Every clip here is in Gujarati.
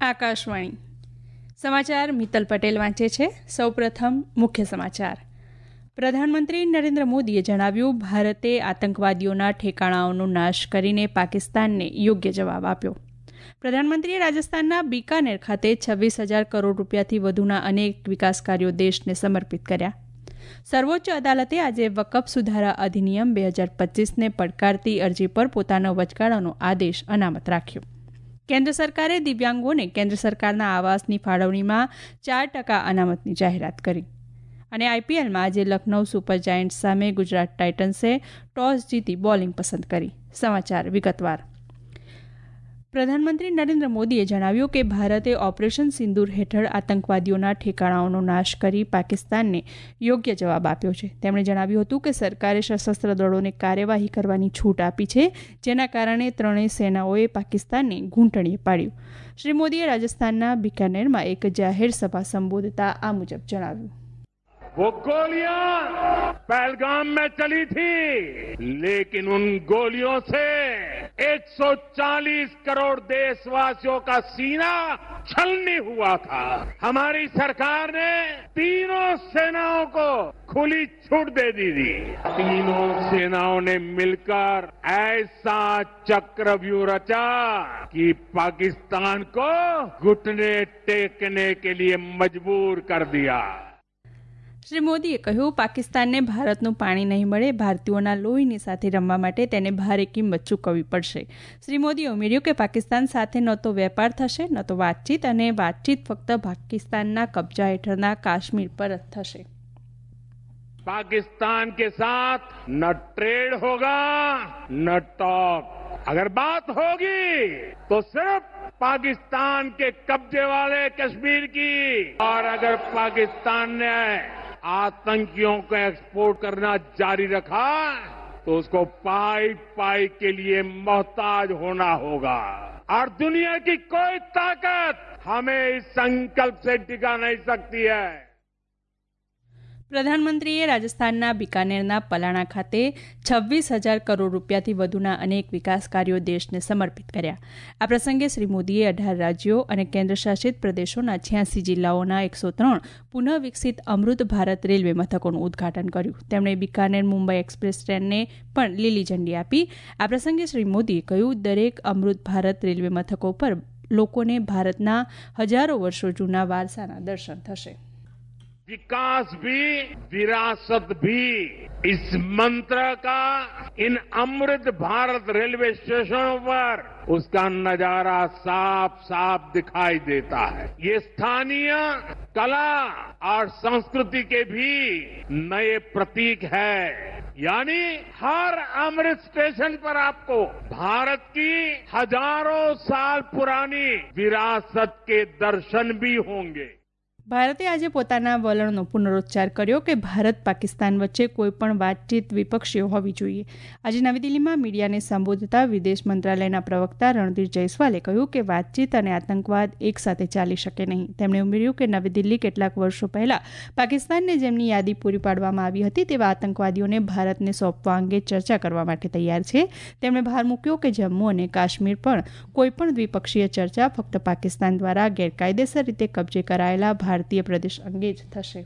આકાશવાણી સમાચાર મિત્તલ પટેલ વાંચે છે. સૌપ્રથમ મુખ્ય સમાચાર. પ્રધાનમંત્રી નરેન્દ્ર મોદીએ જણાવ્યું, ભારતે આતંકવાદીઓના ઠેકાણાઓનો નાશ કરીને પાકિસ્તાનને યોગ્ય જવાબ આપ્યો. પ્રધાનમંત્રીએ રાજસ્થાનના બીકાનેર ખાતે 26,000 કરોડ રૂપિયાથી વધુના અનેક વિકાસ કાર્યો દેશને સમર્પિત કર્યા. સર્વોચ્ચ અદાલતે આજે વકફ સુધારા અધિનિયમ 2025ને પડકારતી અરજી પર પોતાનો વચગાળાનો આદેશ અનામત રાખ્યો. કેન્દ્ર સરકારે દિવ્યાંગોને કેન્દ્ર સરકારના આવાસની ફાળવણીમાં 4% અનામતની જાહેરાત કરી. અને આઈપીએલમાં આજે લખનઉ સુપર જાયન્ટ્સ સામે ગુજરાત ટાઇટન્સે ટોસ જીતી બોલિંગ પસંદ કરી. સમાચાર વિગતવાર. પ્રધાનમંત્રી નરેન્દ્ર મોદીએ જણાવ્યું કે ભારતે ઓપરેશન સિંદૂર હેઠળ આતંકવાદીઓના ઠેકાણાઓનો નાશ કરી પાકિસ્તાનને યોગ્ય જવાબ આપ્યો છે. તેમણે જણાવ્યું હતું કે સરકારે સશસ્ત્ર દળોને કાર્યવાહી કરવાની છૂટ આપી છે, જેના કારણે ત્રણેય સેનાઓએ પાકિસ્તાનને ઘૂંટણીએ પાડ્યું. શ્રી મોદીએ રાજસ્થાનના બીકાનેરમાં એક જાહેર સભા સંબોધતા આ મુજબ જણાવ્યું. वो गोलियां पहलगाम में चली थी, लेकिन उन गोलियों से 140 करोड़ देशवासियों का सीना छलनी हुआ था. हमारी सरकार ने तीनों सेनाओं को खुली छूट दे दी थी. तीनों सेनाओं ने मिलकर ऐसा चक्रव्यूह रचा कि पाकिस्तान को घुटने टेकने के लिए मजबूर कर दिया. શ્રી મોદીએ કહ્યું, પાકિસ્તાનને ભારતનું પાણી નહીં મળે, ભારતીયોના લોહીની સાથે રમવા માટે તેને ભારે કિંમત ચૂકવવી પડશે. શ્રી મોદીએ ઉમેર્યું કે પાકિસ્તાન સાથે ન તો વેપાર થશે, ન તો વાતચીત, અને વાતચીત ફક્ત પાકિસ્તાનના કબજા હેઠળના કાશ્મીર પર જ થશે. पाकिस्तान के साथ न ट्रेड होगा न टॉक. अगर बात होगी तो सिर्फ पाकिस्तान के कब्जे वाले कश्मीर की. और अगर पाकिस्तान ने आतंकियों को एक्सपोर्ट करना जारी रखा तो उसको पाई पाई के लिए मोहताज होना होगा. और दुनिया की कोई ताकत हमें इस संकल्प से टिका नहीं सकती है. પ્રધાનમંત્રીએ રાજસ્થાનના બીકાનેરના પલાણા ખાતે 26,000 કરોડ રૂપિયાથી વધુના અનેક વિકાસ કાર્યો દેશને સમર્પિત કર્યા. આ પ્રસંગે શ્રી મોદીએ 18 રાજ્યો અને કેન્દ્રશાસિત પ્રદેશોના 86 જિલ્લાઓના 103 પુનઃ વિકસિત અમૃત ભારત રેલવે મથકોનું ઉદઘાટન કર્યું. તેમણે બીકાનેર મુંબઈ એક્સપ્રેસ ટ્રેનને પણ લીલી ઝંડી આપી. આ પ્રસંગે શ્રી મોદીએ કહ્યું, દરેક અમૃત ભારત રેલવે મથકો પર લોકોને ભારતના હજારો વર્ષો જૂના વારસાના દર્શન થશે. विकास भी विरासत भी, इस मंत्र का इन अमृत भारत रेलवे स्टेशनों पर उसका नजारा साफ साफ दिखाई देता है. ये स्थानीय कला और संस्कृति के भी नए प्रतीक है. यानी हर अमृत स्टेशन पर आपको भारत की हजारों साल पुरानी विरासत के दर्शन भी होंगे. ભારતે આજે પોતાના વલણનો પુનરોચ્ચાર કર્યો કે ભારત પાકિસ્તાન વચ્ચે કોઈપણ વાતચીત દ્વિપક્ષીય હોવી જોઈએ. આજે નવી દિલ્હીમાં મીડિયાને સંબોધતા વિદેશ મંત્રાલયના પ્રવક્તા રણધીર જયસ્વાલે કહ્યું કે વાતચીત અને આતંકવાદ એકસાથે ચાલી શકે નહીં. તેમણે ઉમેર્યું કે નવી દિલ્હી કેટલાક વર્ષો પહેલા પાકિસ્તાનને જેમની યાદી પૂરી પાડવામાં આવી હતી તેવા આતંકવાદીઓને ભારતને સોંપવા અંગે ચર્ચા કરવા માટે તૈયાર છે. તેમણે ભાર મૂક્યો કે જમ્મુ અને કાશ્મીર પણ કોઈપણ દ્વિપક્ષીય ચર્ચા ફક્ત પાકિસ્તાન દ્વારા ગેરકાયદેસર રીતે કબજે કરાયેલા भारतीय प्रदेश अंगे थशे.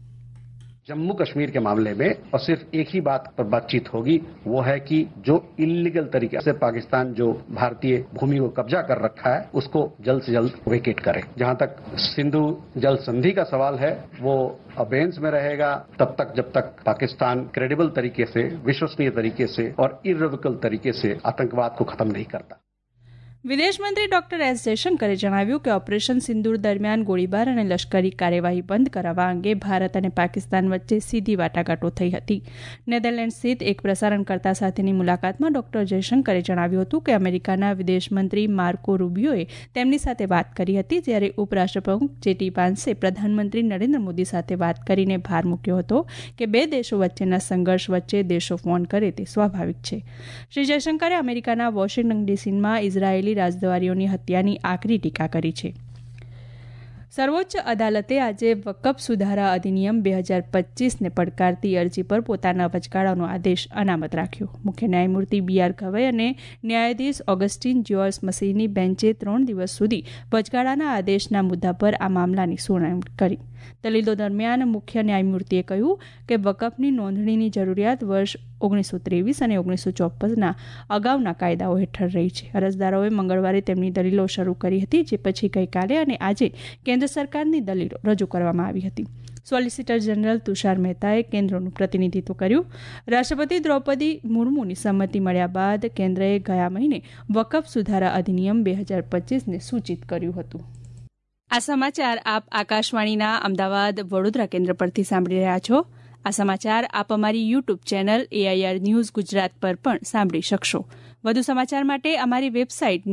जम्मू कश्मीर के मामले में और सिर्फ एक ही बात पर बातचीत होगी, वो है कि जो इलीगल तरीके से पाकिस्तान जो भारतीय भूमि को कब्जा कर रखा है उसको जल्द से जल्द वेकेट करे. जहां तक सिंधु जल संधि का सवाल है वो अबेंस में रहेगा तब तक जब तक पाकिस्तान क्रेडिबल तरीके से, विश्वसनीय तरीके से और इररिवर्सिबल तरीके से आतंकवाद को खत्म नहीं करता. વિદેશ મંત્રી ડોક્ટર એસ જયશંકરે જણાવ્યું કે ઓપરેશન સિંદૂર દરમિયાન ગોળીબાર અને લશ્કરી કાર્યવાહી બંધ કરાવવા અંગે ભારત અને પાકિસ્તાન વચ્ચે સીધી વાટાઘાટો થઈ હતી. નેધરલેન્ડ સ્થિત એક પ્રસારણકર્તા સાથેની મુલાકાતમાં ડોક્ટર જયશંકરે જણાવ્યું હતું કે અમેરિકાના વિદેશ મંત્રી માર્કો રૂબિયોએ તેમની સાથે વાત કરી હતી, જ્યારે ઉપરાષ્ટ્રપ્રમુખ જેડી વાન્સે પ્રધાનમંત્રી નરેન્દ્ર મોદી સાથે વાત કરીને ભાર મૂક્યો હતો કે બે દેશો વચ્ચેના સંઘર્ષ વચ્ચે દેશો ફોન કરે તે સ્વાભાવિક છે. શ્રી જયશંકરે અમેરિકાના વોશિંગ્ટન ડીસીમાં ઇઝરાયેલી રાજદ્વારીઓની હત્યાની આકરી ટીકા કરી છે. સર્વોચ્ચ અદાલતે આજે વકફ સુધારા અધિનિયમ 2025ને પડકારતી અરજી પર પોતાના વચગાળાનો આદેશ અનામત રાખ્યો. મુખ્ય ન્યાયમૂર્તિ BR ગવઈ અને ન્યાયાધીશ ઓગસ્ટીન જ્યોર્જ મસીની બેન્ચે 3 દિવસ સુધી વચગાળાના આદેશના મુદ્દા પર આ મામલાની સુનાવણી કરી. દલીલો દરમિયાન મુખ્ય ન્યાયમૂર્તિએ કહ્યું કે વકફની નોંધણીની જરૂરિયાત વર્ષ 1923 અને 1954ના અગાઉના કાયદાઓ હેઠળ રહી છે. અરજદારોએ મંગળવારે તેમની દલીલો શરૂ કરી હતી, જે પછી ગઈકાલે અને આજે કેન્દ્ર સરકારની દલીલો રજૂ કરવામાં આવી હતી. સોલિસિટર જનરલ તુષાર મહેતાએ કેન્દ્રનું પ્રતિનિધિત્વ કર્યું. રાષ્ટ્રપતિ દ્રૌપદી મુર્મુની સંમતિ મળ્યા બાદ કેન્દ્રએ ગયા મહિને વકફ સુધારા અધિનિયમ 2025ને સૂચિત કર્યું હતું. આ સમાચાર આપ આકાશવાણીના અમદાવાદ વડોદરા કેન્દ્ર પરથી સાંભળી રહ્યા છો. આ સમાચાર આપ અમારી YouTube channel AIR news Gujarat પર પણ સાંભળી શકશો. વધુ સમાચાર માટે અમારી વેબસાઇટ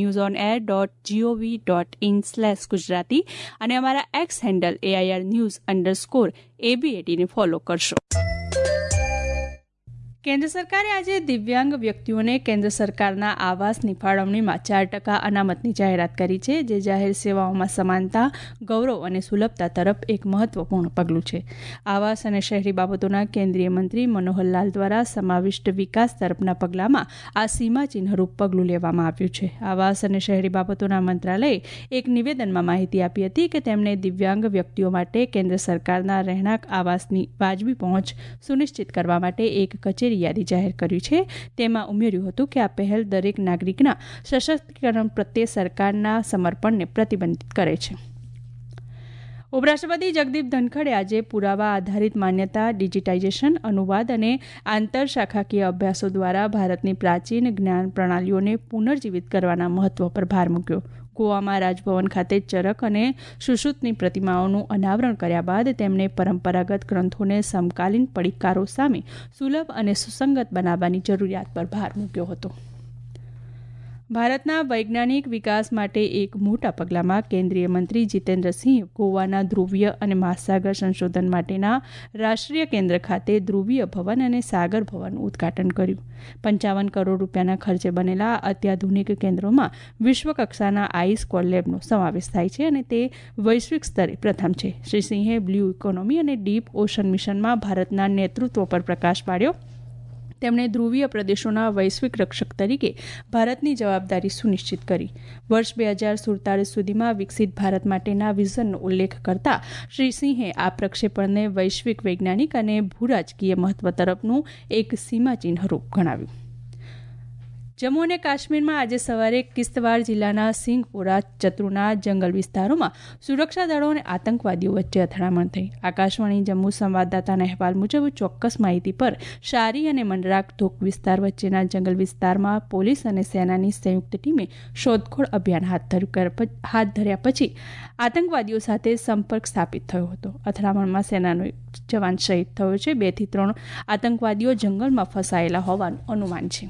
newsonair.gov.in/gujarati અને અમારા એક્સ હેન્ડલ AIR_news_ABAD ને ફોલો કરશો. કેન્દ્ર સરકારે આજે દિવ્યાંગ વ્યક્તિઓને કેન્દ્ર સરકારના આવાસની ફાળવણીમાં 4% અનામતની જાહેરાત કરી છે, જે જાહેર સેવાઓમાં સમાનતા, ગૌરવ અને સુલભતા તરફ એક મહત્વપૂર્ણ પગલું છે. આવાસ અને શહેરી બાબતોના કેન્દ્રીય મંત્રી મનોહરલાલ દ્વારા સમાવિષ્ટ વિકાસ તરફના પગલામાં આ સીમાચિહ્નરૂપ પગલું લેવામાં આવ્યું છે. આવાસ અને શહેરી બાબતોના મંત્રાલયે એક નિવેદનમાં માહિતી આપી હતી કે તેમણે દિવ્યાંગ વ્યક્તિઓ માટે કેન્દ્ર સરકારના રહેણાંક આવાસની વાજબી પહોંચ સુનિશ્ચિત કરવા માટે એક કચેરી યાદી જાહેર કર્યું છે. તેમાં ઉમેર્યું હતું કે આ પહેલ દરેક નાગરિકના સશક્તિકરણ પ્રત્યે સરકારના સમર્પણને પ્રતિબંધિત કરે છે. ઉપરાષ્ટ્રપતિ જગદીપ ધનખડે આજે પુરાવા આધારિત માન્યતા, ડિજિટાઇઝેશન, અનુવાદ અને આંતરશાખાકીય અભ્યાસો દ્વારા ભારતની પ્રાચીન જ્ઞાન પ્રણાલીઓને પુનર્જીવિત કરવાના મહત્વ પર ભાર મૂક્યો. ગોવામાં રાજભવન ખાતે ચરક અને સુશ્રુતની પ્રતિમાઓનું અનાવરણ કર્યા બાદ તેમણે પરંપરાગત ગ્રંથોને સમકાલીન પડકારો સામે સુલભ અને સુસંગત બનાવવાની જરૂરિયાત પર ભાર મૂક્યો હતો. ભારતના વૈજ્ઞાનિક વિકાસ માટે એક મોટા પગલામાં કેન્દ્રીય મંત્રી જીતેન્દ્રસિંહે ગોવાના ધ્રુવીય અને મહાસાગર સંશોધન માટેના રાષ્ટ્રીય કેન્દ્ર ખાતે ધ્રુવીય ભવન અને સાગર ભવનનું ઉદઘાટન કર્યું. 55 કરોડ રૂપિયાના ખર્ચે બનેલા અત્યાધુનિક કેન્દ્રોમાં વિશ્વકક્ષાના આઈસ કોર લેબનો સમાવેશ થાય છે અને તે વૈશ્વિક સ્તરે પ્રથમ છે. શ્રી સિંહે બ્લુ ઇકોનોમી અને ડીપ ઓશન મિશનમાં ભારતના નેતૃત્વ પર પ્રકાશ પાડ્યો. તેમણે ધ્રુવીય પ્રદેશોના વૈશ્વિક રક્ષક તરીકે ભારતની જવાબદારી સુનિશ્ચિત કરી. વર્ષ 2047 સુધીમાં વિકસિત ભારત માટેના વિઝનનો ઉલ્લેખ કરતા શ્રી સિંહે આ પ્રક્ષેપણને વૈશ્વિક વૈજ્ઞાનિક અને ભૂરાજકીય મહત્વ તરફનું એક સીમાચિહ્નરૂપ ગણાવ્યું. જમ્મુ અને કાશ્મીરમાં આજે સવારે કિશ્તવાર જિલ્લાના સિંઘપોરા ચતુરના જંગલ વિસ્તારોમાં સુરક્ષા દળો અને આતંકવાદીઓ વચ્ચે અથડામણ થઈ. આકાશવાણી જમ્મુ સંવાદદાતાના અહેવાલ મુજબ ચોક્કસ માહિતી પર શારી અને મંડરાક ધોક વિસ્તાર વચ્ચેના જંગલ વિસ્તારમાં પોલીસ અને સેનાની સંયુક્ત ટીમે શોધખોળ અભિયાન હાથ ધર્યા પછી આતંકવાદીઓ સાથે સંપર્ક સ્થાપિત થયો હતો. અથડામણમાં સેનાનો એક જવાન શહીદ થયો છે. 2 થી 3 આતંકવાદીઓ જંગલમાં ફસાયેલા હોવાનું અનુમાન છે.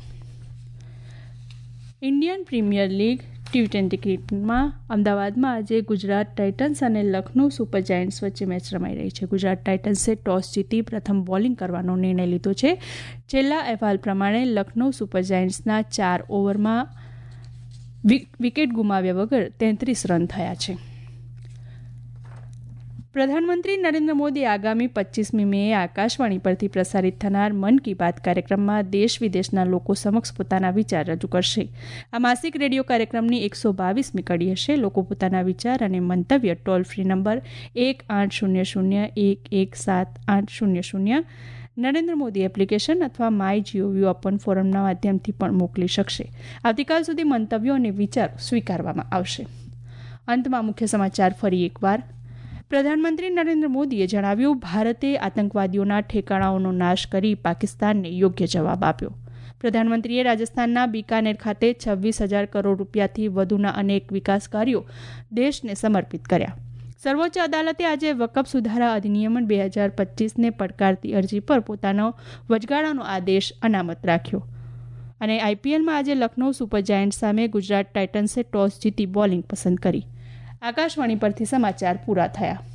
ઇન્ડિયન પ્રીમિયર લીગ T20 ક્રિકેટમાં અમદાવાદમાં આજે ગુજરાત ટાઇટન્સ અને લખનૌ સુપર જાયન્ટ્સ વચ્ચે મેચ રમાઈ રહી છે. ગુજરાત ટાઇટન્સે ટોસ જીતી પ્રથમ બોલિંગ કરવાનો નિર્ણય લીધો છે. છેલ્લા અહેવાલ પ્રમાણે લખનૌ સુપર જાયન્ટ્સના 4 ઓવરમાં વિકેટ ગુમાવ્યા વગર 33 રન થયા છે. પ્રધાનમંત્રી નરેન્દ્ર મોદી આગામી 25મી મેએ આકાશવાણી પરથી પ્રસારિત થનાર મન કી બાત કાર્યક્રમમાં દેશ વિદેશના લોકો સમક્ષ પોતાના વિચાર રજૂ કરશે. આ માસિક રેડિયો કાર્યક્રમની 122મી કડી હશે. લોકો પોતાના વિચાર અને મંતવ્ય toll free number 1-800-117800 Narendra Modi application અથવા MyGov ઓપન ફોરમના માધ્યમથી પણ મોકલી શકશે. આવતીકાલ સુધી મંતવ્યો અને વિચારો સ્વીકારવામાં આવશે. અંતમાં મુખ્ય સમાચાર ફરી એકવાર. પ્રધાનમંત્રી નરેન્દ્ર મોદીએ જણાવ્યું, ભારતે આતંકવાદીઓના ઠેકાણાઓનો નાશ કરી પાકિસ્તાનને યોગ્ય જવાબ આપ્યો. પ્રધાનમંત્રીએ રાજસ્થાનના બિકાનેર ખાતે 26,000 કરોડ રૂપિયાથી વધુના અનેક વિકાસ કાર્યો દેશને સમર્પિત કર્યા. સર્વોચ્ચ અદાલતે આજે વકફ સુધારા અધિનિયમ 2025ને પડકારતી અરજી પર પોતાનો વચગાળાનો આદેશ અનામત રાખ્યો. અને IPLમાં આજે લખનૌ સુપર જાયન્ટ્સ સામે ગુજરાત ટાઇટન્સે ટોસ જીતી બોલિંગ પસંદ કરી. આકાશવાણી પરથી સમાચાર પૂરા થયા.